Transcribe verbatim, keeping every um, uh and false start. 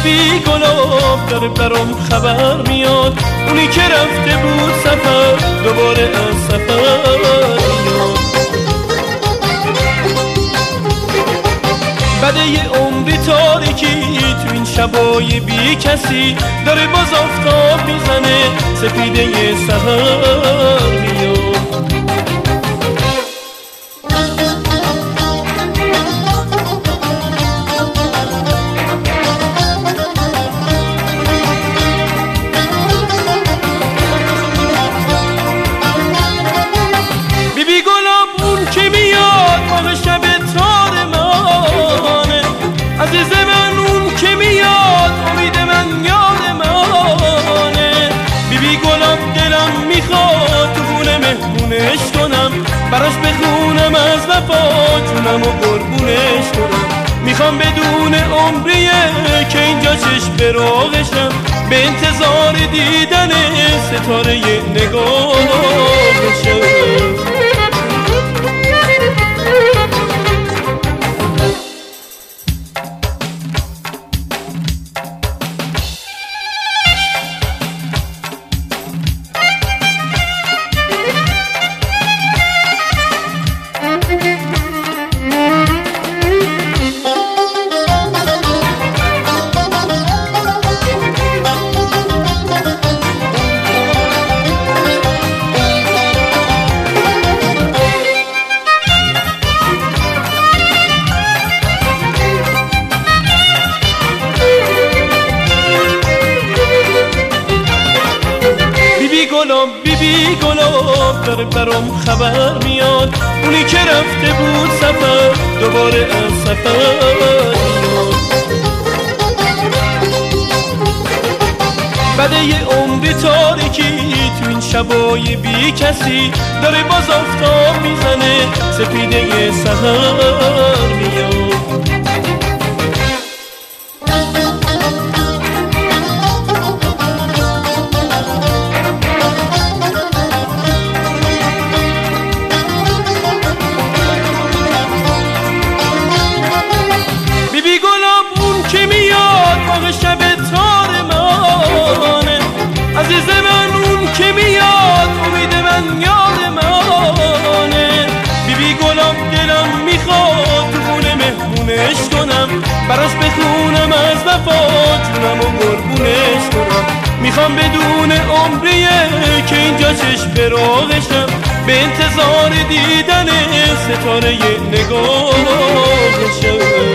بیبی گلاب داره برام خبر میاد، اونی که رفته بود سفر دوباره از سفر میاد. بعد یه عمری تاریکی تو این شبای بی کسی داره باز آفتاب میزنه، سپیده یه سحر میاد. بیبی گلاب اون که میاد ماه شب تار منه، عزیز من اون که میاد امید من یاد منه. بیبی گلاب دلم میخواد تو خونه مهمونش کنم، براش بخونم از وفا جونم و قربونش کنم. میخوام بدون عمریه که اینجا چشم براغشم، به انتظار دیدن ستاره نگاهشم. بیبی گلاب داره برام خبر میاد، اونی که رفته بود سفر دوباره از سفر میاد. بعد یه عمری تاریکی تو این شبای بی کسی داره باز آفتاب میزنه، سپیده یه سحر میاد. شب تار منه، عزیز من اون که میاد امید من یاد منه. بیبی گلاب دلم میخواد تو خونه مهمونش کنم، براش بخونم از وفا جونم و قربونش کنم. میخوام بدون عمریه که اینجا چشم براغشم، به انتظار دیدن ستاره نگاهشم.